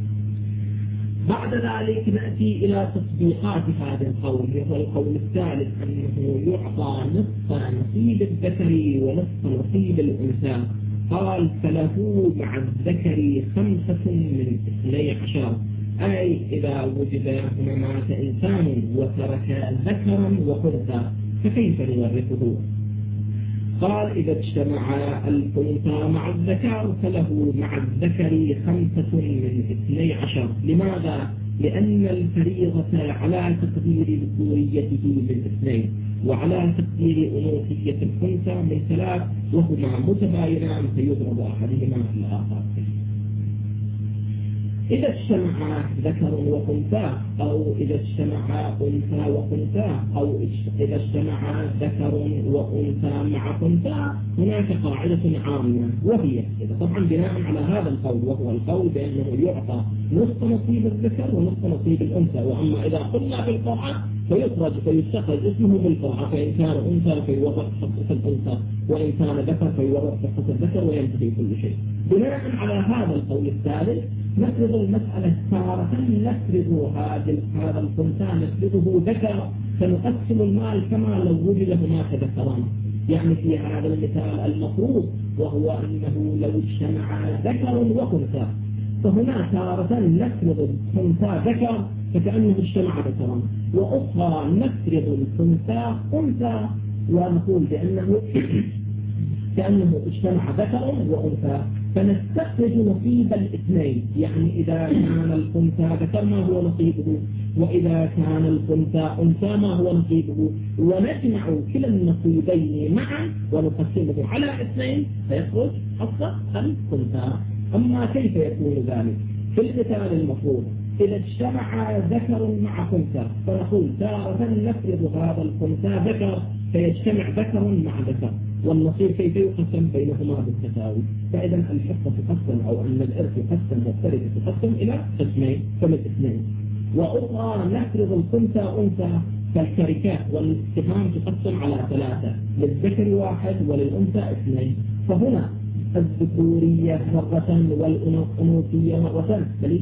بعد ذلك نأتي إلى تطبيقات هذا القول، وهو القول الثالث أنه يعطى نصف نصيب الذكر ونصف نصيب الأنثى. قال فله مع الذكر 5 من 12، أي إذا وجد هنا مات إنسان وترك ذكرا وأنثى فكيف نورثه؟ قال إذا اجتمع الأنثى مع الذكر فله مع الذكر 5 من 12. لماذا؟ لأن الفريضة على تقدير ذكوريته من 2 وعلى تقدير أنوثية الأنثى من 3 وهما متباينان فيضرب أحدهما في الآخر. إذا اجتمع ذكر وأنثى أو إذا اجتمع أنثى وأنثى أو إذا اجتمع ذكر وأنثى مع أنثى هناك قاعدة عامة، وهي إذا طبعا بناء على هذا القول، وهو القول بأنه يعطى نصف نصيب الذكر ونصف نصيب الأنثى. وأما إذا قلنا بالقرعة فيستخرج اسمه بالقرعة، فإن كان أنثى فيورث حصة الأنثى وإن كان ذكر فيورث حصة الذكر وينتهي كل شيء. بناء على هذا القول الثالث نفرض المسألة تارة نفرض هذا الخنثى نفرضه ذكر فنقسم المال كما لو وجد هناك ذكران. يعني في هذا المثال المفروض وهو أنه لو اجتمع ذكر وخنثى، فهنا تارة نفرض الخنثى ذكر فكأنه اجتمع ذكران، وأخرى نفرض الخنثى أنثى ونقول كأنه اجتمع ذكر وأنثى فنستخرج نصيب الاثنين. يعني إذا كان الخنثى ذكر ما هو نصيبه وإذا كان الخنثى أنثى ما هو نصيبه، ونجمع كلا النصيبين معا ونقسمه على 2 فيخرج حصة الخنثى. أما كيف يكون ذلك؟ في المثال المفروض إذا اجتمع ذكر مع خنثى فنقول تارة نفرض هذا الخنثى ذكر فيجتمع ذكر مع ذكر، والنصيب كيف يقسم بينهما بالتساوي. فإذا الحصة تقسم أو أن الإرث يقسم والتركة تقسم إلى قسمين فمن 2. وأخرى نفرض الخنثى أنثى فالتركات والسهام تقسم على 3، للذكر 1 وللأنثى 2. فهنا الذكورية مرة والأنوثية مرة. بل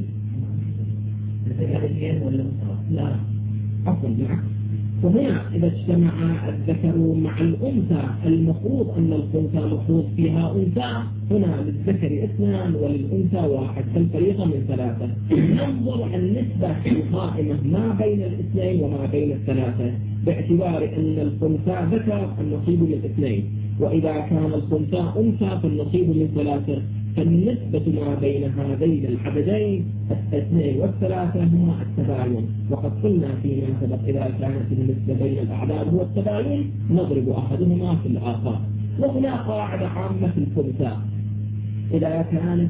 لا عفوا بالعكس. وهنا إذا اجتمع الذكر مع الأنثى المفروض أن الأنثى مفروض فيها أنثى، هنا للذكر 2 وللأنثى 1 فالفريضة من 3. ننظر النسبة القائمة ما بين 2 وما بين 3 باعتبار أن الأنثى ذكر النصيب من 2، وإذا كان الأنثى أنثى فالنصيب من 3. فالنسبة ما بين هذين العددين 2 و3 هما التباين، وقد قلنا فيما سبق إذا كانت النسبة بين الأعداد هو التباين نضرب أحدهما في الآخر. وهنا قاعدة عامة في الخنثى، إذا كان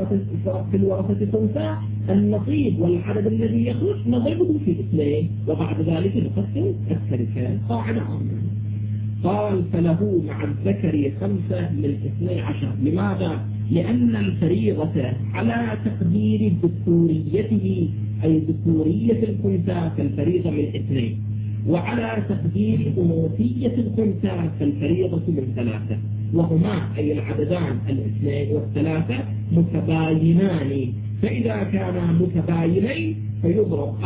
في الورثة خنثى النصيب والعدد الذي يخرج نضربه في 2 وبعد ذلك نقسم التركة. قاعدة عامة. قال فله مع الذكر 5 من 12. لماذا؟ لأن الفريضة على تقدير ذكوريته أي ذكورية الخنثى فالفريضة من 2، وعلى تقدير أنوثية الخنثى فالفريضة من 3، وهما أي العددان 2 و3 متباينان، فإذا كانا متباينين فيضرب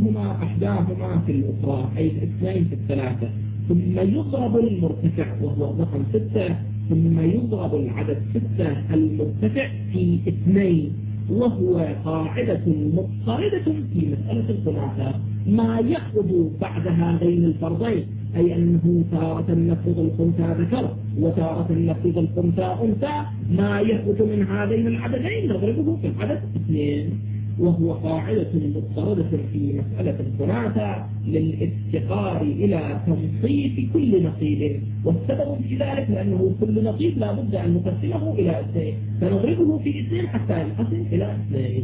إحداهما في الأخرى أي 2 في 3، ثم يضرب المرتفع وهو رقم 6، ثم يضرب العدد 6 المرتفع في 2، وهو قاعدة مضطردة في مسألة الخنثى. ما يخرج بعد هذين الفرضين أي أنه تارة نفرض الخنثى ذكر وتارة نفرض الخنثى أنثى، ما يخرج من هذين العددين نضربه في العدد 2، وهو قاعدة مضطردة في مسألة الخنثى للافتقار إلى تنصيف كل نصيب، والسبب في ذلك لأنه كل نصيب لا بد أن نقسمه إلى 2 فنضربه في 2 حتى ينقسم إلى 2،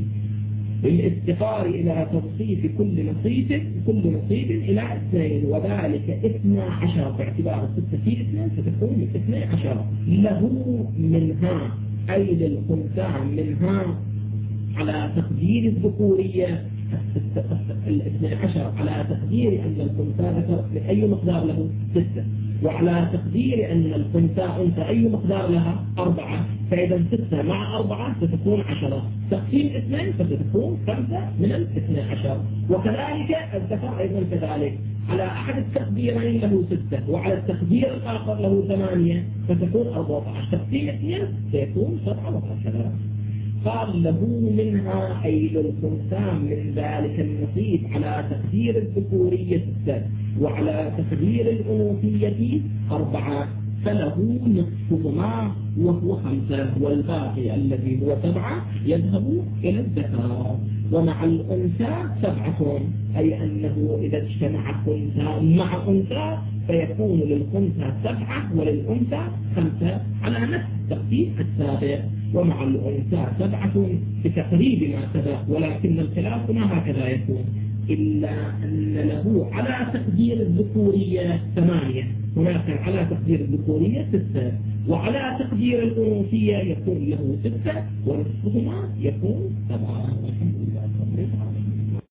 للافتقار إلى تنصيف كل نصيب إلى 2، وذلك 12 باعتبار 6 في 2 فتكون 12 له منها أي للخنثى منها على تقدير الذكورية 12 على تقدير أن الخنثى ذكر لأي مقدار له 6، وعلى تقدير أن الخنثى أنثى أي مقدار لها 4، فإذا 6 مع 4 ستكون 10 تقسيم 2 فتكون 5 من 12. وكذلك الذكر أيضا كذلك على أحد التقديرين له 6 وعلى التقدير الآخر له 8 فتكون 14 تقسيم 2 سيكون 7 وهكذا. قال له منها أي للخنثى من ذلك النصيب على تقدير الذكورية 6 وعلى تقدير الأنوثية 4 فله نصفهما وهو 5، والباقي الذي هو 7 يذهب إلى الذكر. ومع الأنثى 7 أي أنه إذا اجتمع خنثى مع أنثى فيكون للخنثى 7 وللأنثى 5 على نفس التقدير السابق. ومع الأنثى 7 بتقريب ما سبق، ولكن الخلاف ما هكذا يكون إلا أن له على تقدير الذكورية 8، هناك على تقدير الذكورية 6، وعلى تقدير الأنوثية يكون له 6 ونصفهما يكون 7.